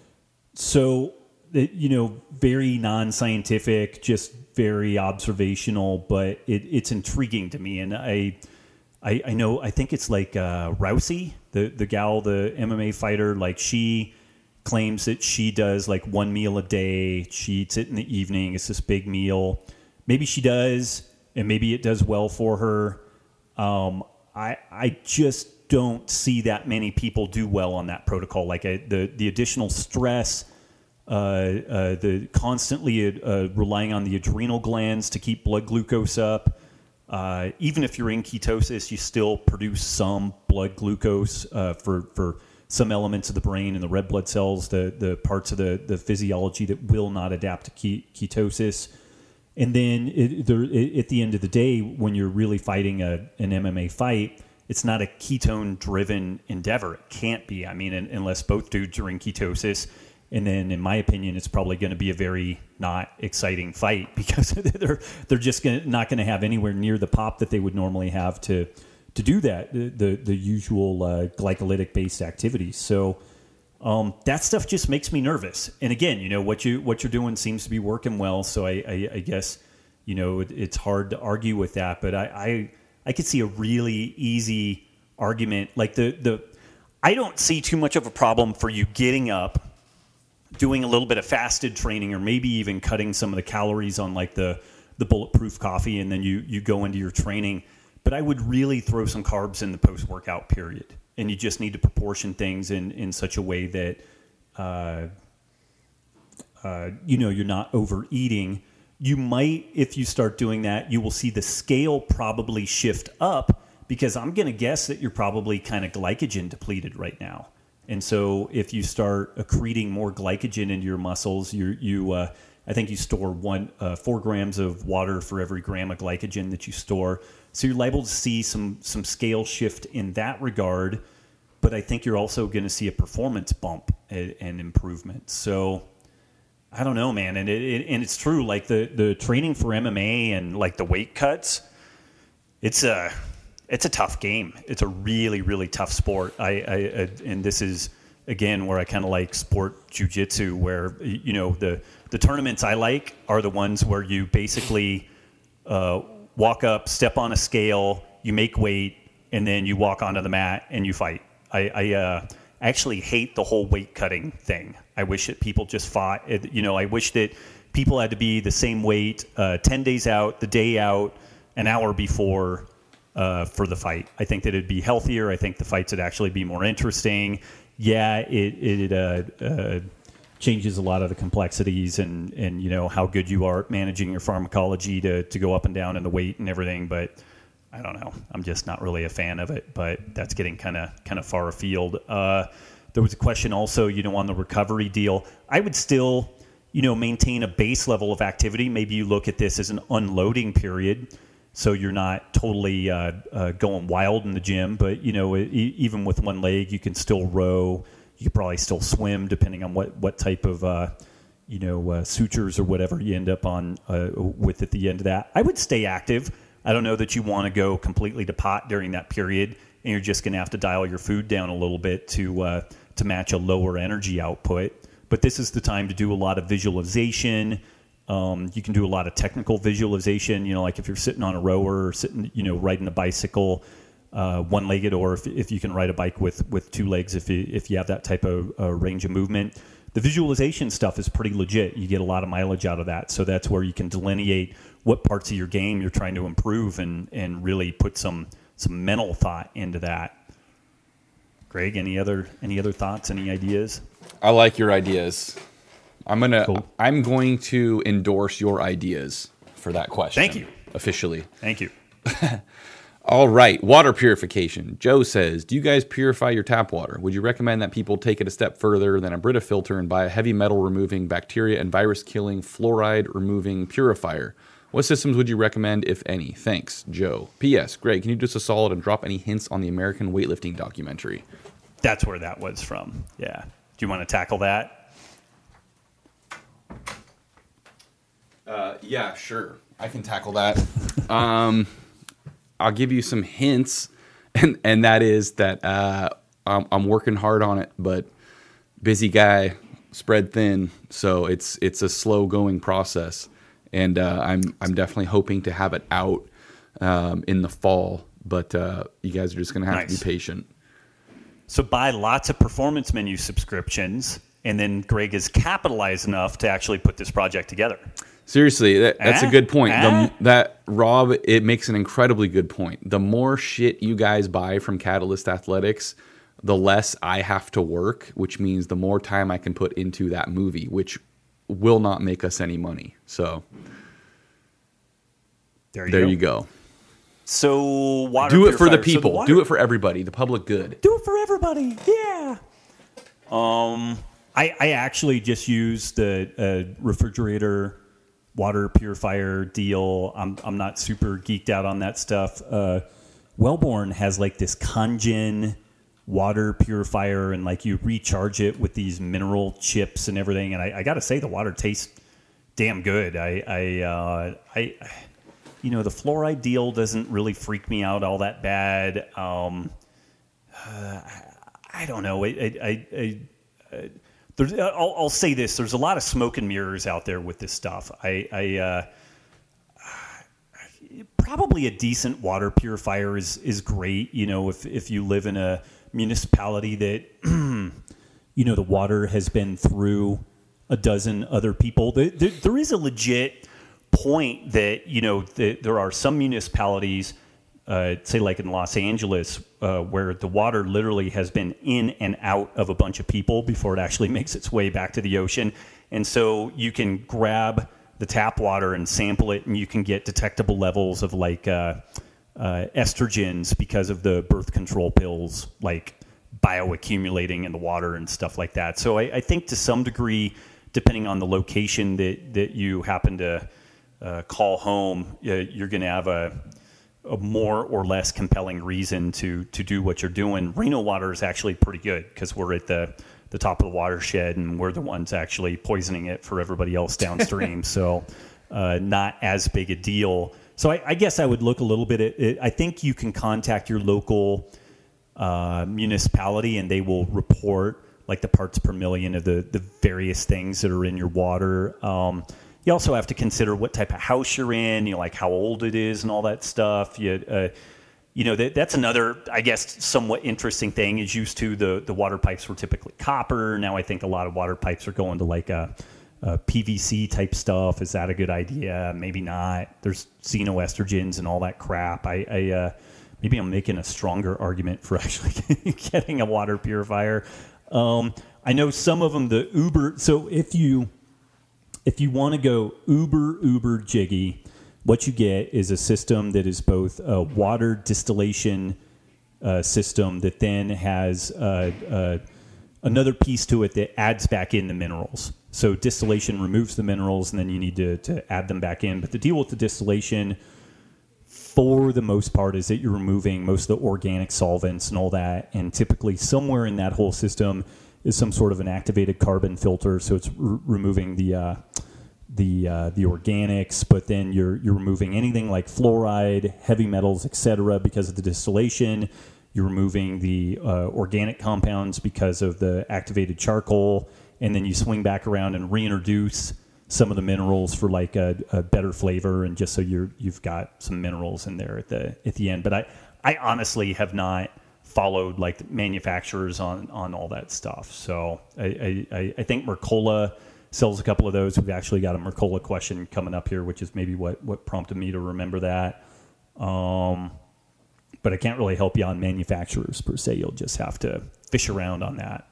so, it, you know, very non-scientific, just very observational, but it, it's intriguing to me. And I, I, I know, I think it's like uh, Rousey, the, the gal, the M M A fighter, like she claims that she does like one meal a day. She eats it in the evening. It's this big meal. Maybe she does, and maybe it does well for her. Um, I I just don't see that many people do well on that protocol. Like I, the the additional stress, uh, uh, the constantly uh, relying on the adrenal glands to keep blood glucose up. Uh, even if you're in ketosis, you still produce some blood glucose uh, for for some elements of the brain and the red blood cells, the the parts of the, the physiology that will not adapt to ke- ketosis. And then it, there, it, at the end of the day, when you're really fighting a, an M M A fight, it's not a ketone-driven endeavor. It can't be. I mean, unless both dudes are in ketosis. And then, in my opinion, it's probably going to be a very not exciting fight because they're they're just gonna, not going to have anywhere near the pop that they would normally have to to do that, the the, the usual uh, glycolytic based activities. So um, that stuff just makes me nervous. And again, you know, what you what you're doing seems to be working well. So I, I, I guess, you know, it, it's hard to argue with that. But I, I I could see a really easy argument, like the the I don't see too much of a problem for you getting up, doing a little bit of fasted training, or maybe even cutting some of the calories on like the the bulletproof coffee, and then you you go into your training. But I would really throw some carbs in the post-workout period. And you just need to proportion things in, in such a way that, uh, uh, you know, you're not overeating. You might, if you start doing that, you will see the scale probably shift up, because I'm going to guess that you're probably kind of glycogen depleted right now. And so if you start accreting more glycogen into your muscles, you you uh, I think you store one uh, four grams of water for every gram of glycogen that you store. So you're liable to see some some scale shift in that regard, but I think you're also going to see a performance bump and, and improvement. So I don't know, man, and it, it and it's true. Like the the training for M M A and like the weight cuts, it's a it's a tough game. It's a really really tough sport. I, I, I and this is again where I kind of like sport jiu-jitsu, where you know the the tournaments I like are the ones where you basically uh, walk up, step on a scale, you make weight, and then you walk onto the mat and you fight. I, I uh, actually hate the whole weight cutting thing. I wish that people just fought. You know, I wish that people had to be the same weight uh, ten days out, the day out, an hour before uh, for the fight. I think that it'd be healthier. I think the fights would actually be more interesting. Yeah, it it uh, uh, changes a lot of the complexities and, and you know how good you are at managing your pharmacology to, to go up and down in the weight and everything. But I don't know. I'm just not really a fan of it. But that's getting kind of kind of far afield. Uh, there was a question also, you know, on the recovery deal. I would still, you know, maintain a base level of activity. Maybe you look at this as an unloading period, so you're not totally uh, uh, going wild in the gym. But you know, e- even with one leg, you can still row. You could probably still swim, depending on what what type of uh, you know uh, sutures or whatever you end up on uh, with at the end of that. I would stay active. I don't know that you want to go completely to pot during that period, and you're just going to have to dial your food down a little bit to uh, to match a lower energy output. But this is the time to do a lot of visualization. Um, you can do a lot of technical visualization. You know, like if you're sitting on a rower or sitting, you know, riding a bicycle, uh, one-legged, or if if you can ride a bike with with two legs, if you if you have that type of uh, range of movement. The visualization stuff is pretty legit. You get a lot of mileage out of that. So that's where you can delineate what parts of your game you're trying to improve and, and really put some some mental thought into that. Greg, any other any other thoughts, any ideas? I like your ideas. I'm gonna Cool. I'm going to endorse your ideas for that question. Thank you. Officially. Thank you. All right, water purification. Joe says, do you guys purify your tap water? Would you recommend that people take it a step further than a Brita filter and buy a heavy metal removing, bacteria and virus killing, fluoride removing purifier? What systems would you recommend, if any? Thanks, Joe. P S. Greg, can you do us a solid and drop any hints on the American weightlifting documentary? That's where that was from. Yeah. Do you want to tackle that? Uh, yeah, sure. I can tackle that. um, I'll give you some hints, and and that is that uh, I'm, I'm working hard on it, but busy guy, spread thin, so it's it's a slow going process, and uh, I'm I'm definitely hoping to have it out um, in the fall, but uh, you guys are just gonna have Nice. to be patient. So buy lots of performance menu subscriptions, and then Greg is capitalized enough to actually put this project together. Seriously, that, that's Ah, a good point. ah. The, that Rob, it makes an incredibly good point. The more shit you guys buy from Catalyst Athletics, the less I have to work, which means the more time I can put into that movie, which will not make us any money. So There you there go. you go. So water Do it for the purifier. So people. water- Do it for everybody. The public good. Do it for everybody. Yeah. Um, I I actually just used the uh, refrigerator water purifier deal. I'm I'm not super geeked out on that stuff. Uh, Wellborn has like this Kangen water purifier, and like you recharge it with these mineral chips and everything. And I, I got to say, the water tastes damn good. I I uh, I you know, the fluoride deal doesn't really freak me out all that bad. Um, uh, I don't know. I, I, I, I, I there's, I'll, I'll say this: there's a lot of smoke and mirrors out there with this stuff. I, I uh, probably a decent water purifier is is great. You know, if if you live in a municipality that you know the water has been through a dozen other people, there, there, there is a legit point that you know the, there are some municipalities, uh, say like in Los Angeles, uh, where the water literally has been in and out of a bunch of people before it actually makes its way back to the ocean, and so you can grab the tap water and sample it, and you can get detectable levels of like uh, uh, estrogens because of the birth control pills, like bioaccumulating in the water and stuff like that. So I, I think to some degree, depending on the location that, that you happen to uh, call home, uh, you're going to have a, a more or less compelling reason to to do what you're doing. Reno water is actually pretty good because we're at the the top of the watershed, and we're the ones actually poisoning it for everybody else downstream. so uh, not as big a deal. So I, I guess I would look a little bit at it. I think you can contact your local uh, municipality, and they will report like the parts per million of the, the various things that are in your water. Um, you also have to consider what type of house you're in, you know, like how old it is and all that stuff. You, uh, You know, that, that's another, I guess, somewhat interesting thing is used to the, the water pipes were typically copper. Now I think a lot of water pipes are going to like a, a P V C type stuff. Is that a good idea? Maybe not. There's xenoestrogens and all that crap. I, I uh, maybe I'm making a stronger argument for actually getting a water purifier. Um, I know some of them, the uber. So if you if you want to go uber, uber jiggy, what you get is a system that is both a water distillation uh, system that then has uh, uh, another piece to it that adds back in the minerals. So distillation removes the minerals, and then you need to, to add them back in. But the deal with the distillation, for the most part, is that you're removing most of the organic solvents and all that. And typically somewhere in that whole system is some sort of an activated carbon filter. So it's r- removing the... Uh, the uh, the organics, but then you're you're removing anything like fluoride, heavy metals, et cetera, because of the distillation. You're removing the uh, organic compounds because of the activated charcoal, and then you swing back around and reintroduce some of the minerals for like a, a better flavor, and just so you're you've got some minerals in there at the at the end. But I I honestly have not followed like the manufacturers on on all that stuff. So I I, I think Mercola sells a couple of those. We've actually got a Mercola question coming up here, which is maybe what, what prompted me to remember that. Um, but I can't really help you on manufacturers per se. You'll just have to fish around on that.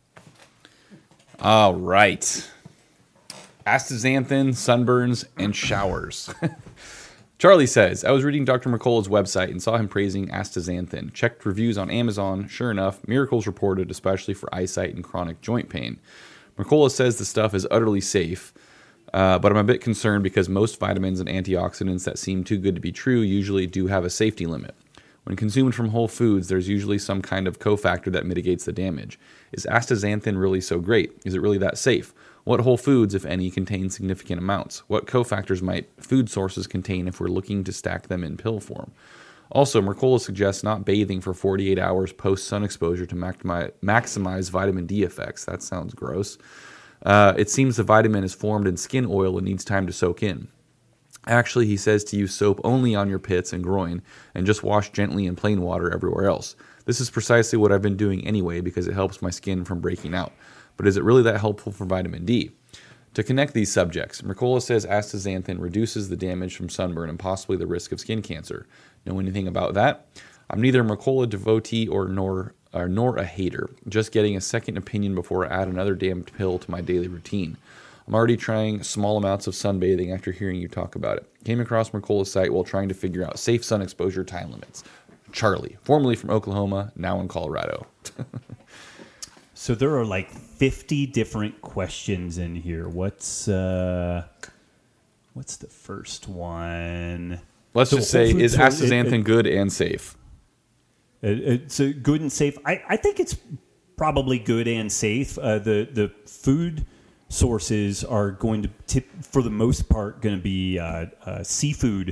All right. Astaxanthin, sunburns, and showers. Charlie says, I was reading Doctor Mercola's website and saw him praising astaxanthin. Checked reviews on Amazon. Sure enough, miracles reported, especially for eyesight and chronic joint pain. Mercola says the stuff is utterly safe, uh, but I'm a bit concerned because most vitamins and antioxidants that seem too good to be true usually do have a safety limit. When consumed from whole foods, there's usually some kind of cofactor that mitigates the damage. Is astaxanthin really so great? Is it really that safe? What whole foods, if any, contain significant amounts? What cofactors might food sources contain if we're looking to stack them in pill form? Also, Mercola suggests not bathing for forty-eight hours post-sun exposure to maximize, maximize vitamin D effects. That sounds gross. Uh, it seems the vitamin is formed in skin oil and needs time to soak in. Actually, he says to use soap only on your pits and groin and just wash gently in plain water everywhere else. This is precisely what I've been doing anyway because it helps my skin from breaking out. But is it really that helpful for vitamin D? To connect these subjects, Mercola says astaxanthin reduces the damage from sunburn and possibly the risk of skin cancer. Know anything about that? I'm neither a Mercola devotee or nor or nor a hater. Just getting a second opinion before I add another damn pill to my daily routine. I'm already trying small amounts of sunbathing after hearing you talk about it. Came across Mercola's site while trying to figure out safe sun exposure time limits. Charlie, formerly from Oklahoma, now in Colorado. So there are like fifty different questions in here. What's uh, what's the first one? Let's so just say, is so astaxanthin it, it, good and safe? It, it's a good and safe. I, I think it's probably good and safe. Uh, the the food sources are going to tip, for the most part, going to be uh, uh, seafood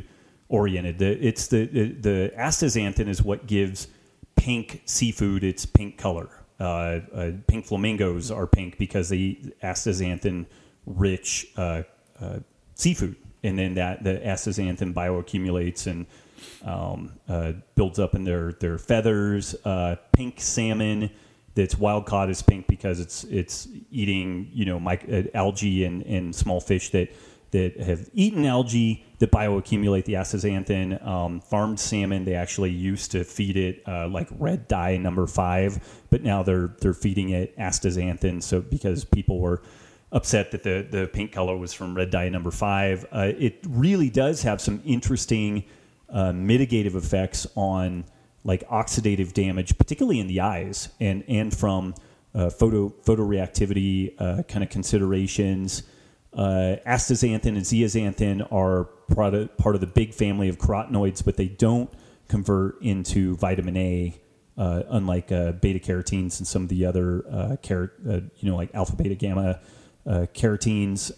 oriented. The, it's the, the the astaxanthin is what gives pink seafood its pink color. Uh, uh, pink flamingos are pink because they eat astaxanthin rich uh, uh, seafood, and then that the astaxanthin bioaccumulates and um, uh, builds up in their their feathers. Uh, pink salmon that's wild caught is pink because it's it's eating you know mic- uh, algae and, and small fish that that have eaten algae that bioaccumulate the astaxanthin. Um, farmed salmon, they actually used to feed it uh, like red dye number five, but now they're they're feeding it astaxanthin. So because people were upset that the, the pink color was from red dye number five, uh, it really does have some interesting uh, mitigative effects on like oxidative damage, particularly in the eyes, and and from uh, photo photoreactivity uh, kind of considerations. Uh, astaxanthin and zeaxanthin are product, part of the big family of carotenoids, but they don't convert into vitamin A, uh, unlike uh, beta carotenes and some of the other uh, car- uh, you know, like alpha, beta, gamma uh, carotenes.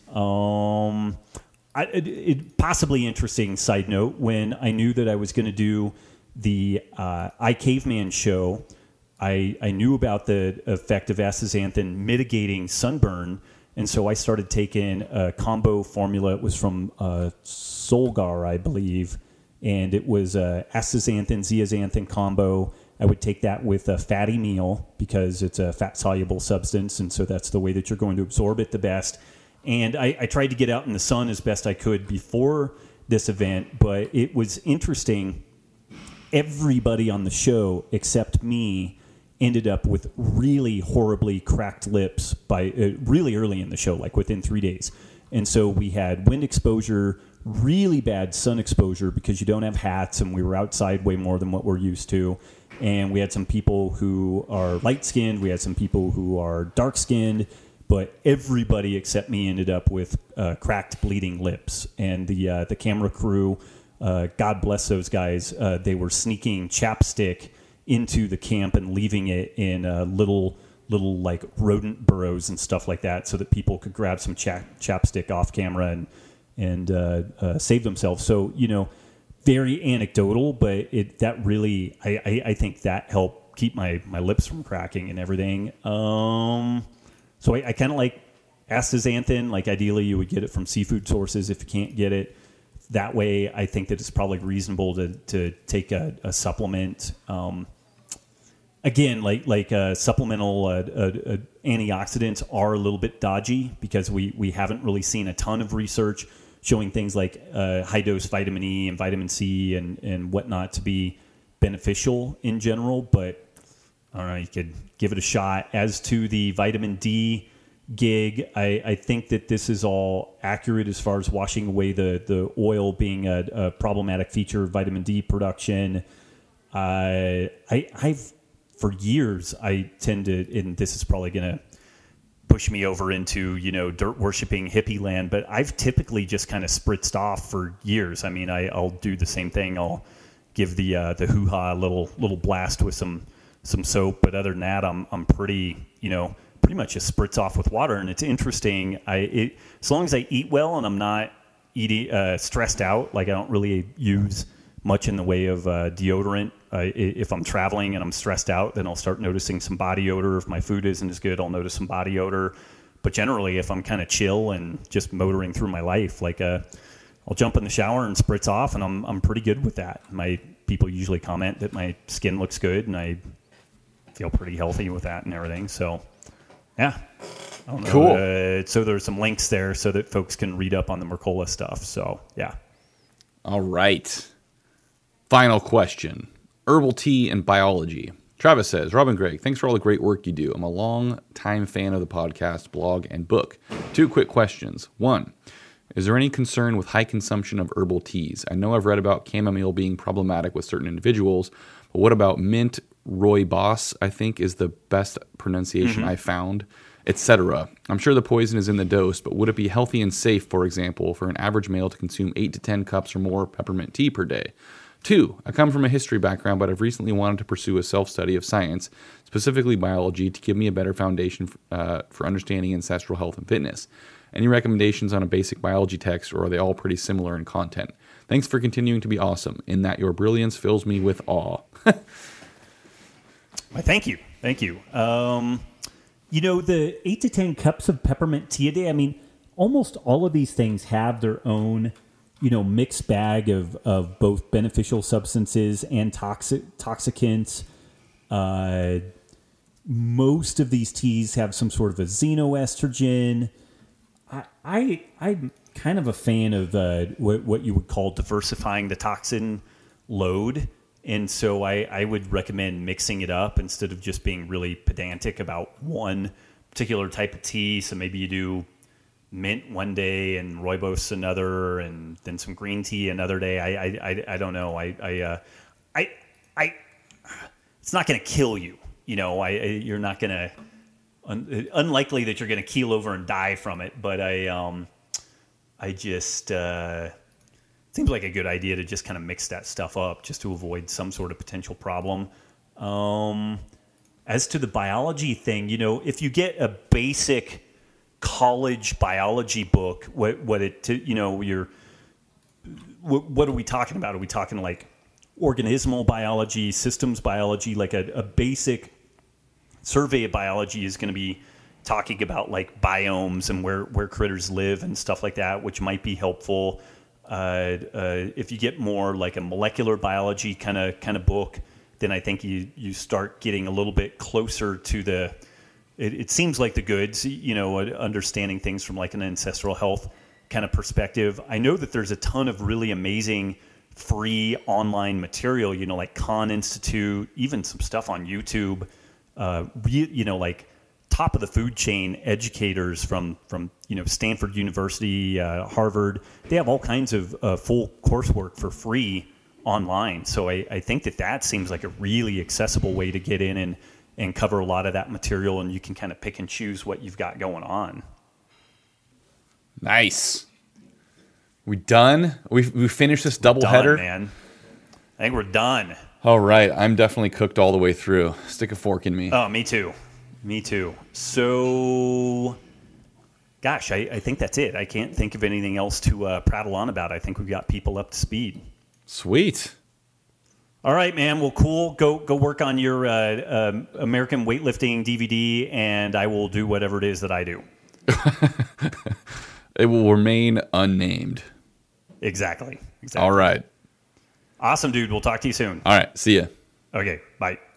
Um, I, it, it, possibly interesting side note: when I knew that I was going to do the uh, iCaveman show, I I knew about the effect of astaxanthin mitigating sunburn. And so I started taking a combo formula. It was from uh, Solgar, I believe, and it was uh, astaxanthin, zeaxanthin combo. I would take that with a fatty meal because it's a fat-soluble substance, and so that's the way that you're going to absorb it the best. And I, I tried to get out in the sun as best I could before this event, but it was interesting. Everybody on the show except me ended up with really horribly cracked lips by uh, really early in the show, like within three days. And so we had wind exposure, really bad sun exposure because you don't have hats, and we were outside way more than what we're used to. And we had some people who are light-skinned. We had some people who are dark-skinned. But everybody except me ended up with uh, cracked, bleeding lips. And the uh, the camera crew, uh, God bless those guys, uh, they were sneaking chapstick into the camp and leaving it in uh, little little like rodent burrows and stuff like that, so that people could grab some chap- chapstick off camera and and uh, uh, save themselves. So you know, very anecdotal, but it that really I, I, I think that helped keep my, my lips from cracking and everything. Um, so I, I kind of like astaxanthin. Like ideally, you would get it from seafood sources if you can't get it that way. I think that it's probably reasonable to to take a, a supplement. Um, Again, like like uh, supplemental uh, uh, uh, antioxidants are a little bit dodgy because we, we haven't really seen a ton of research showing things like uh, high dose vitamin E and vitamin C and, and whatnot to be beneficial in general. But I don't know, you could give it a shot. As to the vitamin D gig, I, I think that this is all accurate as far as washing away the, the oil being a, a problematic feature of vitamin D production. Uh, I I've For years, I tend to, and this is probably going to push me over into, you know, dirt worshipping hippie land, but I've typically just kind of spritzed off for years. I mean, I, I'll do the same thing. I'll give the uh, the hoo-ha a little little blast with some some soap, but other than that, I'm I'm pretty, you know, pretty much just spritz off with water. And it's interesting. I it, as long as I eat well and I'm not eating uh, stressed out, like I don't really use much in the way of uh, deodorant. Uh, if I'm traveling and I'm stressed out, then I'll start noticing some body odor. If my food isn't as good, I'll notice some body odor. But generally, if I'm kind of chill and just motoring through my life, like uh, I'll jump in the shower and spritz off, and I'm I'm pretty good with that. My people usually comment that my skin looks good, and I feel pretty healthy with that and everything. So, yeah. I don't know. Cool. Uh, so there's some links there so that folks can read up on the Mercola stuff. So, yeah. All right. Final question. Herbal tea and biology. Travis says, Rob and Greg, thanks for all the great work you do. I'm a long-time fan of the podcast, blog, and book. Two quick questions. One, is there any concern with high consumption of herbal teas? I know I've read about chamomile being problematic with certain individuals, but what about mint rooibos, I think is the best pronunciation mm-hmm. I found, et cetera. I'm sure the poison is in the dose, but would it be healthy and safe, for example, for an average male to consume eight to ten cups or more peppermint tea per day? Two, I come from a history background, but I've recently wanted to pursue a self-study of science, specifically biology, to give me a better foundation uh, for understanding ancestral health and fitness. Any recommendations on a basic biology text, or are they all pretty similar in content? Thanks for continuing to be awesome. In that your brilliance fills me with awe. Well, thank you. Thank you. Um, you know, the eight to ten cups of peppermint tea a day, I mean, almost all of these things have their own, you know, mixed bag of, of both beneficial substances and toxic toxicants. Uh, most of these teas have some sort of a xenoestrogen. I, I I'm kind of a fan of uh, what, what you would call diversifying the toxin load. And so I, I would recommend mixing it up instead of just being really pedantic about one particular type of tea. So maybe you do mint one day and rooibos another, and then some green tea another day. I I, I, I don't know. I I, uh, I I it's not going to kill you. You know, I, I you're not going to un, unlikely that you're going to keel over and die from it. But I um I just. Uh, Seems like a good idea to just kind of mix that stuff up just to avoid some sort of potential problem. Um, as to the biology thing, you know, if you get a basic college biology book, what, what it, you know, you're, what, what are we talking about? Are we talking like organismal biology, systems biology? Like a, a basic survey of biology is going to be talking about like biomes and where, where critters live and stuff like that, which might be helpful. Uh, uh, if you get more like a molecular biology kind of kind of book, then I think you you start getting a little bit closer to the. It, it seems like the goods, you know, understanding things from like an ancestral health kind of perspective. I know that there's a ton of really amazing free online material, you know, like Khan Institute, even some stuff on YouTube. Uh, re, you know, like top of the food chain educators from from you know Stanford University, uh, Harvard. They have all kinds of uh, full coursework for free online. So I, I think that that seems like a really accessible way to get in and and cover a lot of that material, and you can kind of pick and choose what you've got going on. Nice. We done? We we finished this doubleheader, man. I think we're done. All right, I'm definitely cooked all the way through. Stick a fork in me. Oh, me too. Me too. So, gosh, I, I think that's it. I can't think of anything else to uh, prattle on about. I think we've got people up to speed. Sweet. All right, man. Well, cool. Go go work on your uh, uh, American weightlifting D V D, and I will do whatever it is that I do. It will remain unnamed. Exactly. Exactly. All right. Awesome, dude. We'll talk to you soon. All right. See ya. Okay. Bye.